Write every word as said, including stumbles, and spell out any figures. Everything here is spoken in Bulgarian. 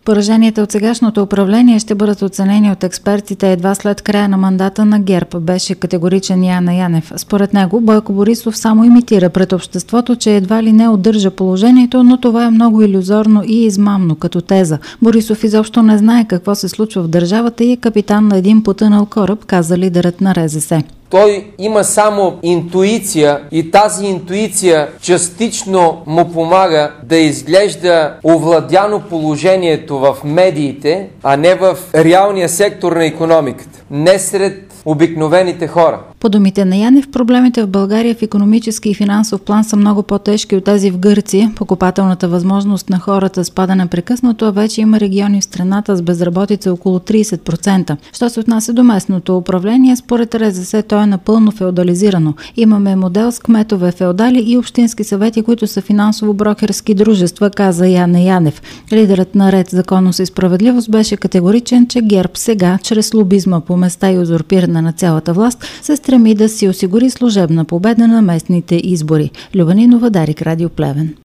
Пораженията от сегашното управление ще бъдат оценени от експертите едва след края на мандата на ГЕРБ, беше категоричен Яне Янев. Според него Бойко Борисов само имитира пред обществото, че едва ли не удържа положението, но това е много илюзорно и измамно като теза. Борисов изобщо не знае какво се случва в държавата и е капитан на един потънал кораб, каза лидерът на Р З С. Той има само интуиция и тази интуиция частично му помага да изглежда овладяно положението в медиите, а не в реалния сектор на икономиката, не сред обикновените хора. По думите на Янев, проблемите в България в икономически и финансов план са много по-тежки от тези в Гърция. Покупателната възможност на хората спада непрекъснато, а вече има региони в страната с безработица около трийсет процента. Що се отнася до местното управление, според Р З С то е напълно феодализирано. Имаме модел с кметове феодали и общински съвети, които са финансово-брокерски дружества, каза Яне Янев. Лидерът на Ред, законност и справедливост беше категоричен, че ГЕРБ сега, чрез лобизма по места и узурпиране на цялата власт, се стреми да си осигури служебна победа на местните избори. Люба Нинова, Дарик, Радио Плевен.